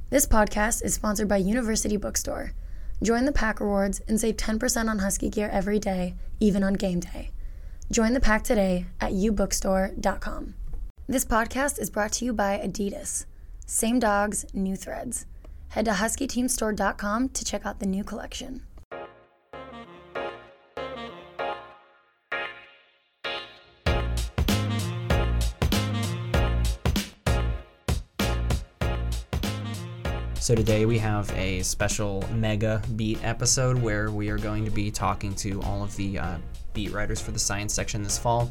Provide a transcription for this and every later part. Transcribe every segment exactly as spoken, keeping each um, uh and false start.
This podcast is sponsored by University Bookstore. Join the pack rewards and save ten percent on Husky gear every day, even on game day. Join the pack today at u bookstore dot com. This podcast is brought to you by Adidas. Same dogs, new threads. Head to husky team store dot com to check out the new collection. So today we have a special mega beat episode where we are going to be talking to all of the uh, beat writers for the science section this fall.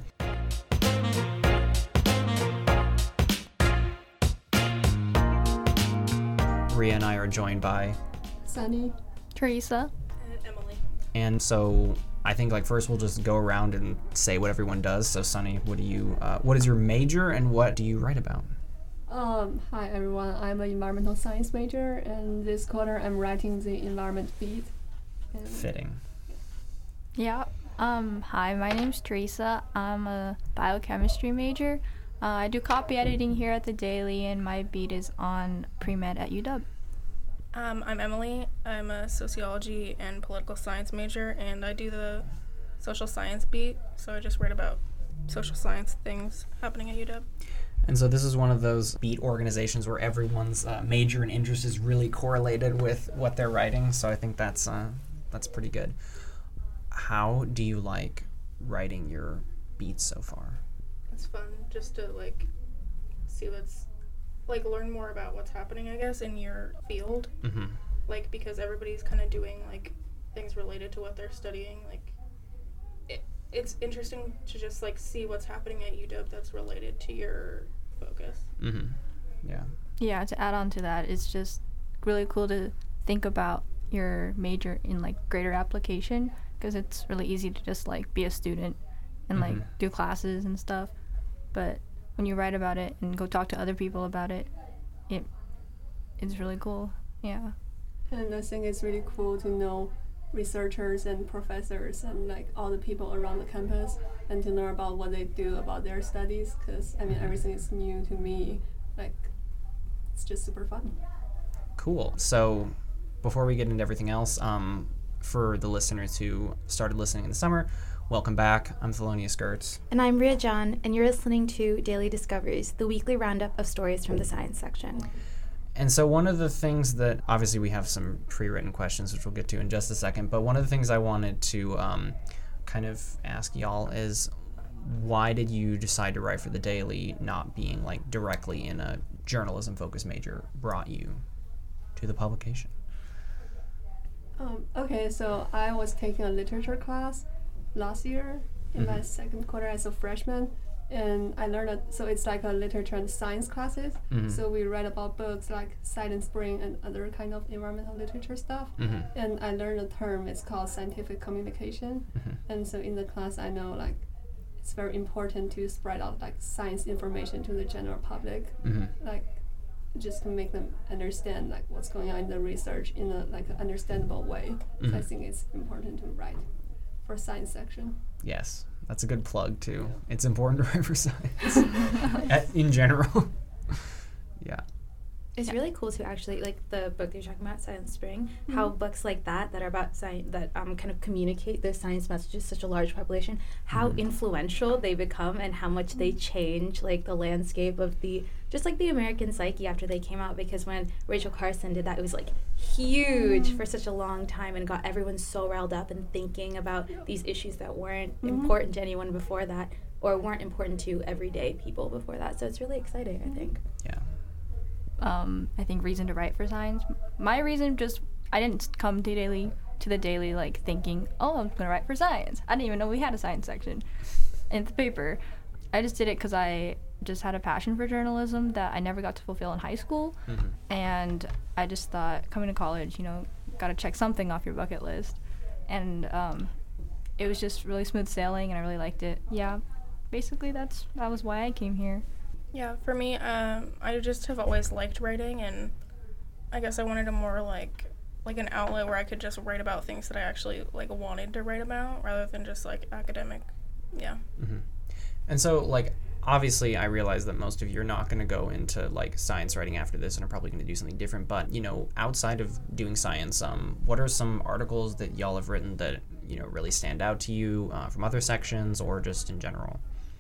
Ria and I are joined by Sunny, Teresa, and Emily. And so I think like first we'll just go around and say what everyone does. So Sunny, what do you uh, what is your major and what do you write about? Um, hi everyone, I'm an environmental science major, and this quarter I'm writing the environment beat. And Fitting. Yeah. Um, hi, my name's Teresa. I'm a biochemistry major. Uh, I do copy editing here at the Daily, and my beat is on pre-med at U W. Um, I'm Emily. I'm a sociology and political science major, and I do the social science beat, so I just write about social science things happening at U W. And so this is one of those beat organizations where everyone's uh, major and interest is really correlated with what they're writing. So I think that's uh, that's pretty good. How do you like writing your beats so far? It's fun just to like see what's like learn more about what's happening, I guess, in your field. Mm-hmm. Like because everybody's kind of doing like things related to what they're studying. Like it, it's interesting to just like see what's happening at U W that's related to your focus. Mm-hmm. Yeah. Yeah, to add on to that, it's just really cool to think about your major in like greater application, because it's really easy to just like be a student and Mm-hmm. like do classes and stuff. But when you write about it and go talk to other people about it, it it's really cool. Yeah. And I think it's really cool to know researchers and professors and like all the people around the campus, and to learn about what they do about their studies, because I mean everything is new to me. Like it's just super fun. Cool. So before we get into everything else, um, for the listeners who started listening in the summer, welcome back. I'm Thelonious Gertz. And I'm Ria John, and you're listening to Daily Discoveries, the weekly roundup of stories from the science section. And so one of the things that, obviously we have some pre-written questions, which we'll get to in just a second, but one of the things I wanted to um, kind of ask y'all is, why did you decide to write for the Daily, not being like directly in a journalism-focused major brought you to the publication? Um, okay, so I was taking a literature class last year in Mm-hmm. my second quarter as a freshman, and I learned that, so it's like a literature and science classes. Mm-hmm. So we read about books like Silent Spring and other kind of environmental literature stuff. Mm-hmm. And I learned a term, it's called scientific communication. Mm-hmm. And so in the class I know like it's very important to spread out like science information to the general public, Mm-hmm. like just to make them understand like what's going on in the research in a like an understandable way. So I Mm-hmm. think it's important to write for science section. Yes, that's a good plug too. It's important to write for science At, in general. Yeah. It's really cool to actually, like the book you're talking about, Silent Spring, how books like that that are about science, that um, kind of communicate those science messages to such a large population, how Mhm. influential they become and how much they change like the landscape of the, just like the American psyche after they came out. Because when Rachel Carson did that, it was like huge for such a long time and got everyone so riled up and thinking about these issues that weren't important to anyone before that, or weren't important to everyday people before that. So it's really exciting, I think. Yeah. Um, I think reason to write for science. My reason just, I didn't come to daily to the Daily like thinking, oh, I'm gonna write for science. I didn't even know we had a science section in the paper. I just did it because I just had a passion for journalism that I never got to fulfill in high school. Mm-hmm. And I just thought, coming to college, you know, got to check something off your bucket list. And um, it was just really smooth sailing, and I really liked it. Yeah, basically that's that was why I came here. Yeah, for me, um, I just have always liked writing, and I guess I wanted a more like like an outlet where I could just write about things that I actually like wanted to write about, rather than just like academic. Yeah. Mm-hmm. And so, like, obviously I realize that most of you are not going to go into like science writing after this and are probably going to do something different, but you know, outside of doing science, um what are some articles that y'all have written that, you know, really stand out to you uh, from other sections or just in general?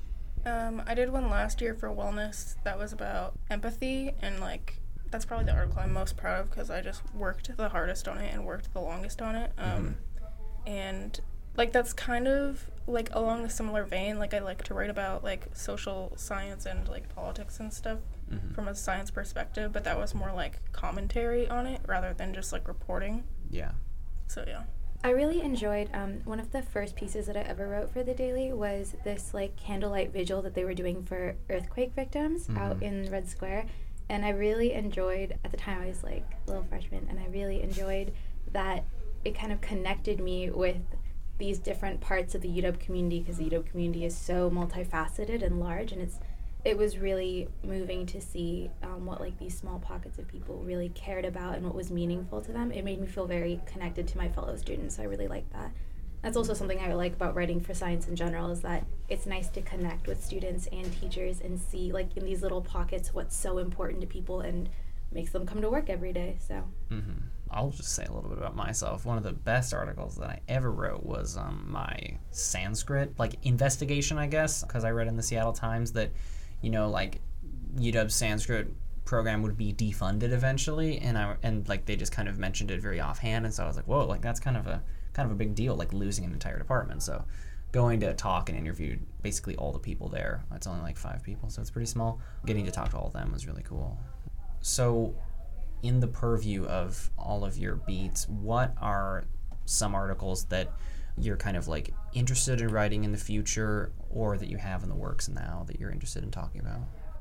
Um, I did one last year for wellness that was about empathy, and like that's probably the article I'm most proud of because I just worked the hardest on it and worked the longest on it. Um, mm-hmm. And like that's kind of like along a similar vein. Like I like to write about like social science and like politics and stuff mm-hmm. from a science perspective, but that was more like commentary on it rather than just like reporting. Yeah. So yeah. I really enjoyed um, one of the first pieces that I ever wrote for the Daily was this like candlelight vigil that they were doing for earthquake victims mm-hmm. out in Red Square. And I really enjoyed, at the time I was like a little freshman, and I really enjoyed that it kind of connected me with these different parts of the U W community, because the U W community is so multifaceted and large, and it's it was really moving to see um, what like these small pockets of people really cared about and what was meaningful to them. It made me feel very connected to my fellow students, so I really liked that. That's also something I like about writing for science in general, is that it's nice to connect with students and teachers and see like in these little pockets what's so important to people and makes them come to work every day. So mm-hmm. I'll just say a little bit about myself. One of the best articles that I ever wrote was um, my Sanskrit like investigation, I guess, because I read in the Seattle Times that, you know, like U W's Sanskrit program would be defunded eventually, and I and like they just kind of mentioned it very offhand, and so I was like, whoa, like that's kind of a kind of a big deal, like losing an entire department. So going to talk and interview basically all the people there. It's only like five people, so it's pretty small. Getting to talk to all of them was really cool. So in the purview of all of your beats, what are some articles that you're kind of like interested in writing in the future, or that you have in the works now that you're interested in talking about?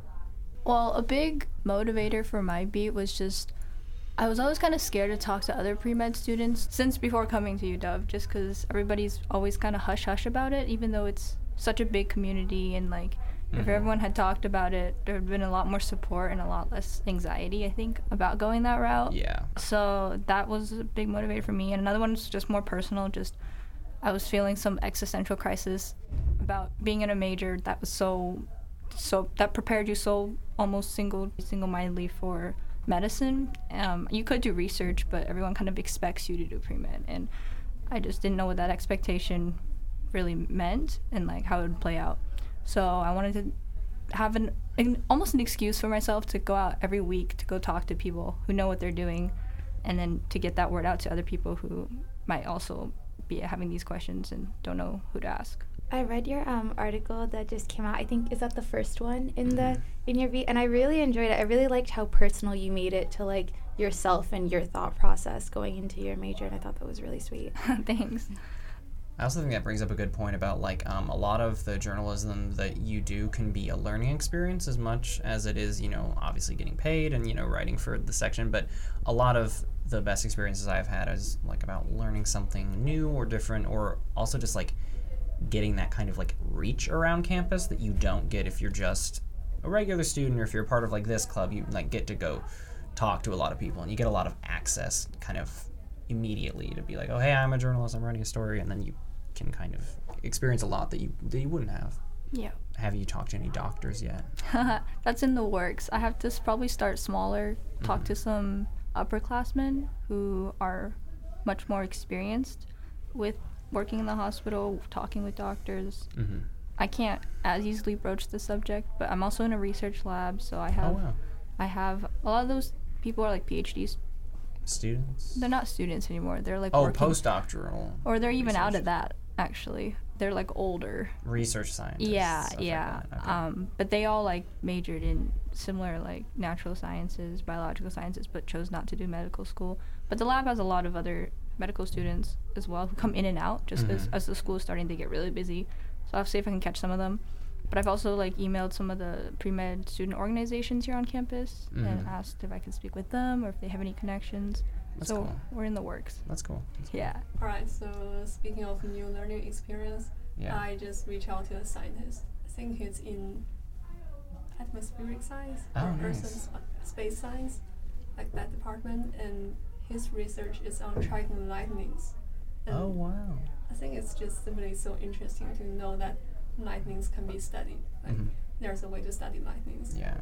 Well, a big motivator for my beat was just, I was always kind of scared to talk to other pre-med students since before coming to U W, just because everybody's always kind of hush-hush about it, even though it's such a big community, and like mm-hmm. if everyone had talked about it, there would have been a lot more support and a lot less anxiety, I think, about going that route. Yeah. So that was a big motivator for me. And another one was just more personal, just I was feeling some existential crisis about being in a major that was so, so that prepared you so almost single, single-mindedly for medicine. Um, you could do research, but everyone kind of expects you to do pre-med, and I just didn't know what that expectation really meant and like how it would play out. So I wanted to have an, an almost an excuse for myself to go out every week to go talk to people who know what they're doing, and then to get that word out to other people who might also be having these questions and don't know who to ask. I read your um, article that just came out. I think, is that the first one in the in your beat? And I really enjoyed it. I really liked how personal you made it to like yourself and your thought process going into your major, and I thought that was really sweet. Thanks. I also think that brings up a good point about like um, a lot of the journalism that you do can be a learning experience as much as it is, you know, obviously getting paid and, you know, writing for the section. But a lot of the best experiences I've had is like about learning something new or different, or also just like getting that kind of like reach around campus that you don't get if you're just a regular student, or if you're part of like this club, you like get to go talk to a lot of people and you get a lot of access kind of immediately to be like, oh, hey, I'm a journalist, I'm writing a story, and then you can kind of experience a lot that you that you wouldn't have. Yeah. Have you talked to any doctors yet? That's in the works. I have to probably start smaller, talk mm-hmm. to some upperclassmen who are much more experienced with working in the hospital, talking with doctors. Mm-hmm. I can't as easily broach the subject, but I'm also in a research lab, so I have oh, wow. I have a lot of those people are like PhDs. Students? They're not students anymore. They're like oh, working, postdoctoral. or they're even research. Out of that, actually. They're like older. Research scientists. Yeah, stuff yeah. Like that. Okay. Um, but they all like majored in similar like natural sciences, biological sciences, but chose not to do medical school. But the lab has a lot of other medical students as well who come in and out just mm-hmm. as, as the school is starting to get really busy. So I'll see if I can catch some of them. But I've also like emailed some of the pre-med student organizations here on campus mm-hmm. and asked if I could speak with them or if they have any connections. That's so cool. We're in the works. That's cool. That's cool. Yeah. All right, so speaking of new learning experience, yeah. I just reached out to a scientist. I think he's in atmospheric science oh, or nice. Earth and sp- space science, like that department, and his research is on tracking lightnings. And oh, wow. I think it's just simply so interesting to know that lightnings can be studied. Like, mm-hmm. there's a way to study lightnings. Yeah.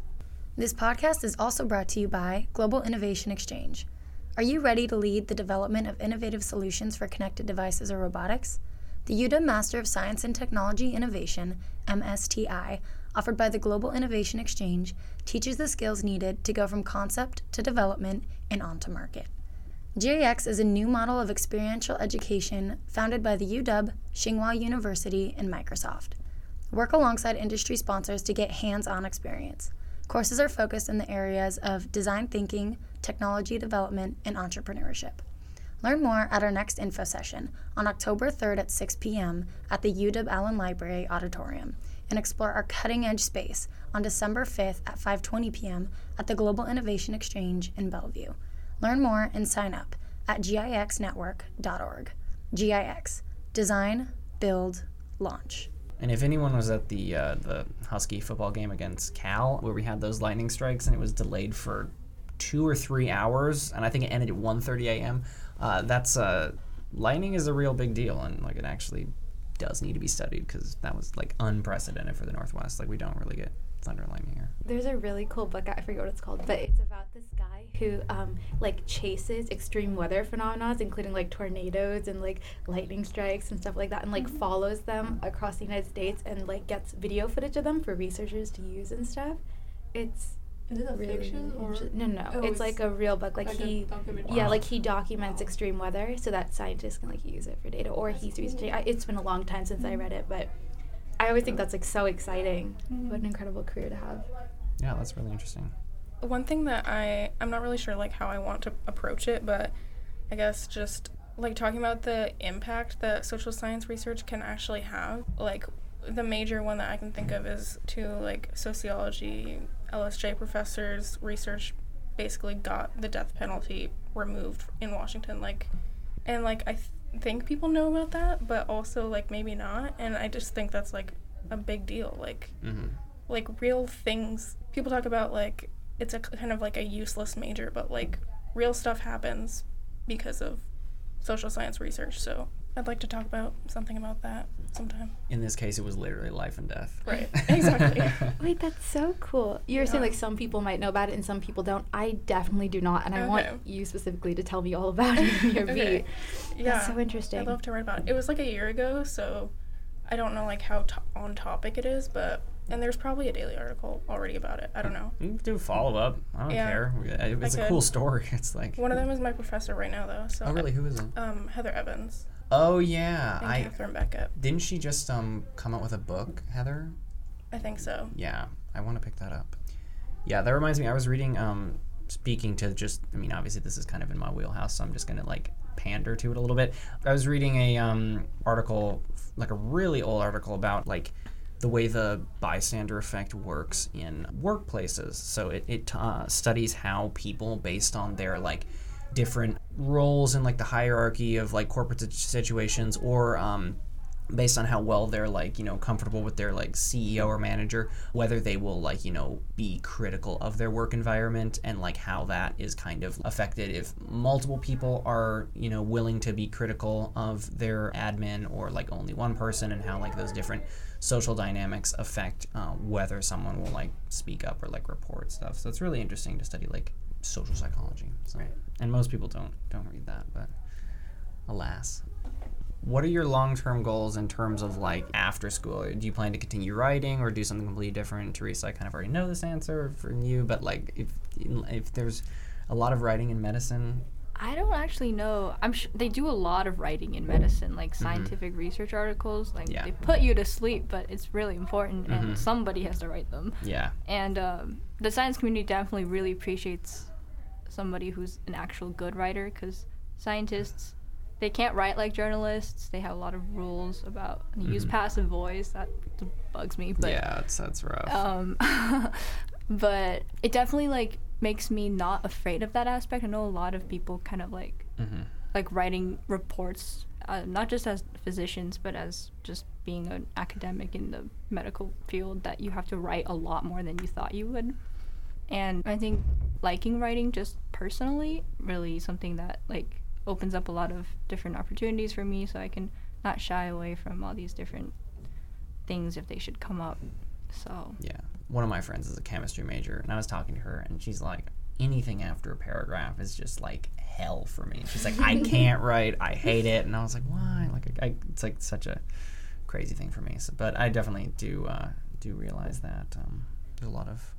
This podcast is also brought to you by Global Innovation Exchange. Are you ready to lead the development of innovative solutions for connected devices or robotics? The U W Master of Science and Technology Innovation, M S T I, offered by the Global Innovation Exchange, teaches the skills needed to go from concept to development and onto market. G I X is a new model of experiential education founded by the U W, Tsinghua University, and Microsoft. Work alongside industry sponsors to get hands-on experience. Courses are focused in the areas of design thinking, technology development, and entrepreneurship. Learn more at our next info session on October third at six p.m. at the U W Allen Library Auditorium, and explore our cutting-edge space on December fifth at five twenty p.m. at the Global Innovation Exchange in Bellevue. Learn more and sign up at G I X network dot org. G I X. Design, build, launch. And if anyone was at the uh, the Husky football game against Cal, where we had those lightning strikes and it was delayed for two or three hours, and I think it ended at one thirty a.m., uh, that's uh, lightning is a real big deal, and like it actually does need to be studied because that was like unprecedented for the Northwest. Like we don't really get thunder and lightning here. There's a really cool book, I forget what it's called, but it's about this guy who um like chases extreme weather phenomena, including like tornadoes and like lightning strikes and stuff like that, and like mm-hmm. follows them across the United States and like gets video footage of them for researchers to use and stuff. It's Is it a really fiction or no no oh, it's, it's like a real book, like, like he yeah Wow. like he documents extreme weather so that scientists can like use it for data, or That's he's cool. researching. I, it's been a long time since I read it, but I always think that's like so exciting. What an incredible career to have. Yeah, that's really interesting. One thing that I I'm not really sure like how I want to approach it, but I guess just like talking about the impact that social science research can actually have. Like the major one that I can think of is to like sociology, L S J professors' research basically got the death penalty removed in Washington. Like, and like I th- think people know about that, but also like maybe not. And I just think that's like a big deal. Like, Mm-hmm. like real things. People talk about like it's a kind of like a useless major, but like real stuff happens because of social science research. So I'd like to talk about something about that sometime. In this case, it was literally life and death. Right, exactly. Wait, that's so cool. You're Yeah. saying like some people might know about it and some people don't. I definitely do not, and I want Okay. you specifically to tell me all about it in your Okay. beat. Yeah, That's so interesting. I'd love to write about it. It was like a year ago, so I don't know like how to- on topic it is, but and there's probably a daily article already about it. I don't know. You can do follow up. I don't Yeah. care. It's I a could. cool story. It's like. One of them is my professor right now, though. So Oh really? Who is it? Um, Heather Evans Oh yeah, and I Catherine Beckett. didn't she just um come out with a book, Heather? I think so. Yeah, I want to pick that up. Yeah, that reminds me. I was reading. Um, speaking to just. I mean, obviously this is kind of in my wheelhouse, so I'm just gonna like pander to it a little bit. I was reading a um article, like a really old article about like the way the bystander effect works in workplaces. So it, it uh, studies how people, based on their like different roles in like the hierarchy of like corporate sit- situations, or um, based on how well they're like, you know, comfortable with their like C E O or manager, whether they will like, you know, be critical of their work environment, and like how that is kind of affected if multiple people are, you know, willing to be critical of their admin, or like only one person, and how like those different social dynamics affect uh, whether someone will like speak up or like report stuff. So it's really interesting to study like social psychology. So, Right. and most people don't don't read that, but alas. What are your long-term goals in terms of like after school? Do you plan to continue writing or do something completely different? Teresa, I kind of already know this answer from you, but like if if there's a lot of writing in medicine. I don't actually know. I'm sure they do a lot of writing in medicine, like scientific research articles. Like Yeah. they put you to sleep, but it's really important, Mhm. and somebody has to write them. Yeah. And um, the science community definitely really appreciates somebody who's an actual good writer, because scientists, they can't write like journalists. They have a lot of rules about they use Mhm. passive voice. That bugs me. But yeah, it's, that's rough. um, but it definitely like makes me not afraid of that aspect. I know a lot of people kind of like mm-hmm. like writing reports, uh, not just as physicians, but as just being an academic in the medical field, that you have to write a lot more than you thought you would. And I think liking writing just personally really something that like opens up a lot of different opportunities for me, so I can not shy away from all these different things if they should come up. So Yeah. One of my friends is a chemistry major, and I was talking to her, and she's like, anything after a paragraph is just like hell for me. She's like, I can't write, I hate it. And I was like, why? Like, I, it's like such a crazy thing for me. So, but I definitely do uh, do realize that um, there's a lot of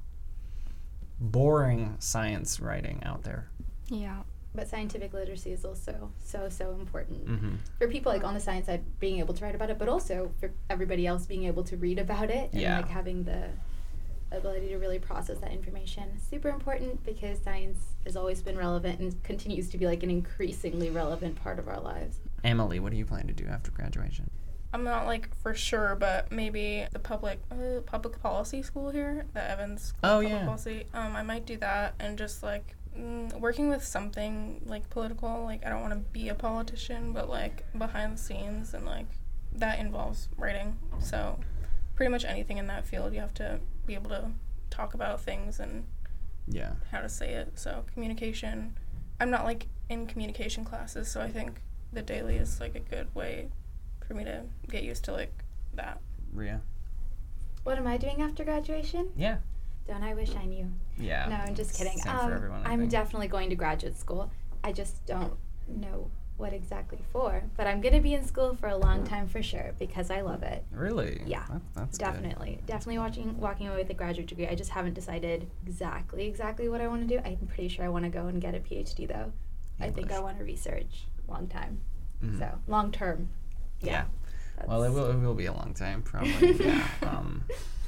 boring science writing out there. yeah. But scientific literacy is also so, so important. Mm-hmm. For people like on the science side being able to write about it, but also for everybody else being able to read about it and Yeah. like having the ability to really process that information. Super important because science has always been relevant and continues to be like an increasingly relevant part of our lives. Emily, what do you plan to do after graduation? I'm not like for sure, but maybe the public uh, public policy school here, the Evans School Oh, of Public yeah. Policy. Um, I might do that and just like mm, working with something like political. Like I don't want to be a politician, but like behind the scenes and like that involves writing. So pretty much anything in that field, you have to be able to talk about things and Yeah. how to say it. So communication. I'm not like in communication classes, so I think the daily is like a good way for me to get used to like that. Rhea? What am I doing after graduation? Yeah. Don't I wish I knew? Yeah. No, I'm just kidding. Same Um, for everyone, I I'm think. definitely going to graduate school. I just don't know what exactly for. But I'm going to be in school for a long time for sure because I love it. Really? Yeah, That, that's good. Definitely. Definitely watching, walking away with a graduate degree. I just haven't decided exactly, exactly what I want to do. I'm pretty sure I want to go and get a PhD though. I think I English. want to research long time. Mhm. So, long term. Yeah. That's- Well, it will, it will be a long time, probably. yeah. Um,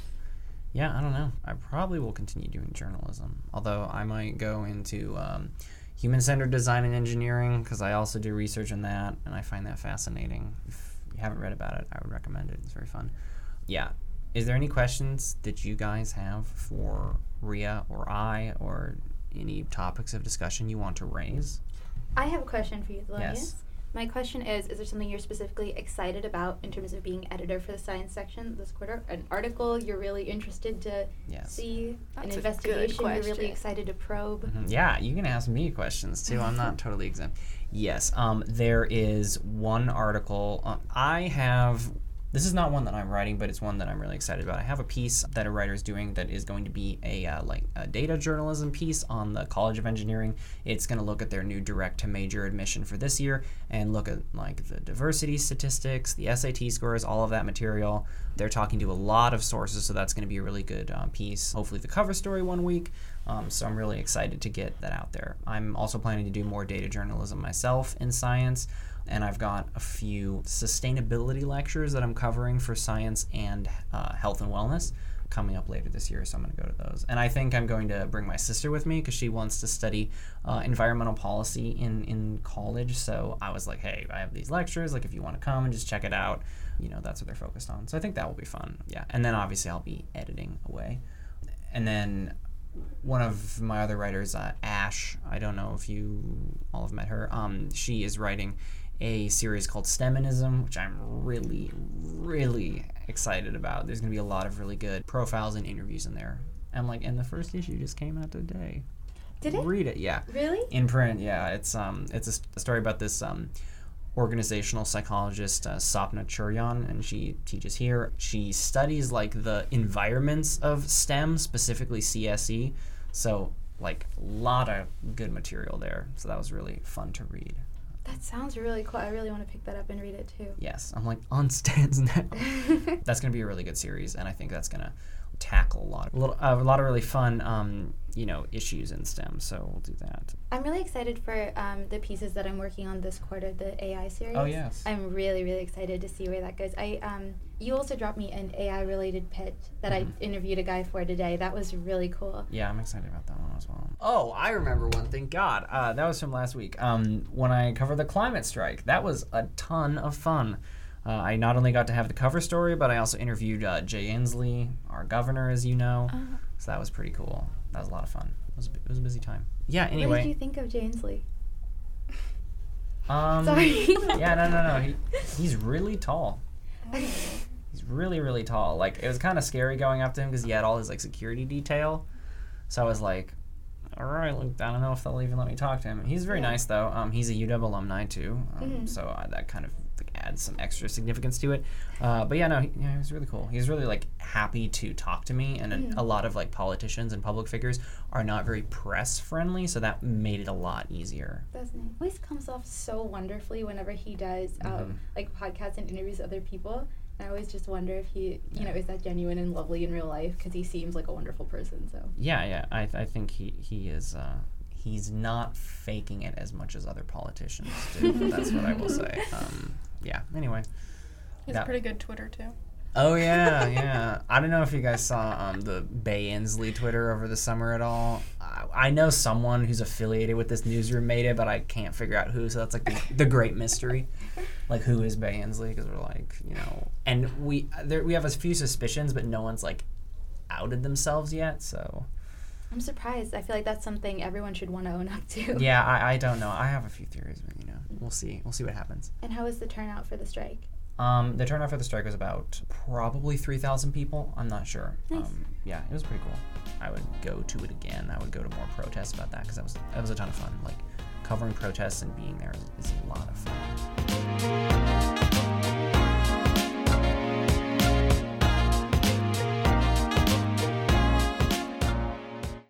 yeah, I don't know. I probably will continue doing journalism, although I might go into um, human-centered design and engineering because I also do research in that, and I find that fascinating. If you haven't read about it, I would recommend it. It's very fun. Yeah. Is there any questions that you guys have for Rhea or I, or any topics of discussion you want to raise? I have a question for you, Thelonious. Yes. My question is, is there something you're specifically excited about in terms of being editor for the science section this quarter? An article you're really interested to Yes. see? That's An a good investigation you're really question. excited to probe? Mhm. Yeah, you can ask me questions too. I'm not totally exempt. Yes, um, there is one article. Uh, I have. This is not one that I'm writing, but it's one that I'm really excited about. I have a piece that a writer is doing that is going to be a uh, like a data journalism piece on the College of Engineering. It's going to look at their new direct to major admission for this year and look at like the diversity statistics, the S A T scores, all of that material. They're talking to a lot of sources, so that's going to be a really good uh, piece. Hopefully, the cover story one week. Um, so I'm really excited to get that out there. I'm also planning to do more data journalism myself in science. And I've got a few sustainability lectures that I'm covering for science and uh, health and wellness coming up later this year, so I'm going to go to those. And I think I'm going to bring my sister with me because she wants to study uh, environmental policy in, in college. So I was like, hey, I have these lectures. Like, if you want to come and just check it out, you know, that's what they're focused on. So I think that will be fun. Yeah. And then obviously I'll be editing away. And then one of my other writers, uh, Ash, I don't know if you all have met her. Um, she is writing a series called STEMinism, which I'm really, really excited about. There's going to be a lot of really good profiles and interviews in there. And like, and the first issue just came out today. Did it? Read it, yeah. Really? In print, yeah. It's um, it's a, st- a story about this um, organizational psychologist, uh, Sapna Churyan, and she teaches here. She studies like the environments of STEM, specifically C S E. So like a lot of good material there. So that was really fun to read. That sounds really cool. I really want to pick that up and read it too. Yes, I'm like on stands now. That's going to be a really good series, and I think that's going to tackle a lot of a, little, uh, a lot of really fun, um, you know, issues in STEM. So we'll do that. I'm really excited for um, the pieces that I'm working on this quarter, the A I series. Oh, yes. I'm really, really excited to see where that goes. I um, you also dropped me an A I-related pitch that Mhm. I interviewed a guy for today. That was really cool. Yeah, I'm excited about that one as well. Oh, I remember one thing. God, uh, that was from last week. Um, when I covered the climate strike, that was a ton of fun. Uh, I not only got to have the cover story, but I also interviewed uh, Jay Inslee, our governor, as you know. Uh, So that was pretty cool. That was a lot of fun. It was a, it was a busy time. Yeah. What did Anyway. you think of Janesley? Um, Sorry. yeah. No. No. No. He, he's really tall. He's really, really tall. Like, it was kind of scary going up to him because he had all his like security detail. So I was like, all right, like, I don't know if they'll even let me talk to him. He's very Yeah. nice though. Um, he's a U W alumni too. Um, Mhm. so I, that kind of like, adds some extra significance to it. Uh, but yeah, no, he, yeah, he was really cool. He was really like happy to talk to me, and Mm. a, a lot of like politicians and public figures are not very press friendly, so that made it a lot easier. That's nice. Always comes off so wonderfully whenever he does um, Mhm. like podcasts and interviews with other people. And I always just wonder if he, you Yeah. know, is that genuine and lovely in real life, because he seems like a wonderful person. So Yeah, yeah, I, I think he he is. Uh, he's not faking it as much as other politicians do. That's what I will say. Um, yeah. Anyway. He's that- pretty good Twitter too. Oh yeah, yeah. I don't know if you guys saw um, the Bay Inslee Twitter over the summer at all. I, I know someone who's affiliated with this newsroom made it, but I can't figure out who. So that's like the, the great mystery, like who is Bay Inslee? Because we're like, you know, and we there we have a few suspicions, but no one's like outed themselves yet. So I'm surprised. I feel like that's something everyone should want to own up to. yeah, I, I don't know. I have a few theories, but you know, we'll see. We'll see what happens. And how was the turnout for the strike? Um, the turnout for the strike was about probably three thousand people. I'm not sure. Nice. Um, yeah, it was pretty cool. I would go to it again. I would go to more protests about that because that was that was a ton of fun. Like covering protests and being there is, is a lot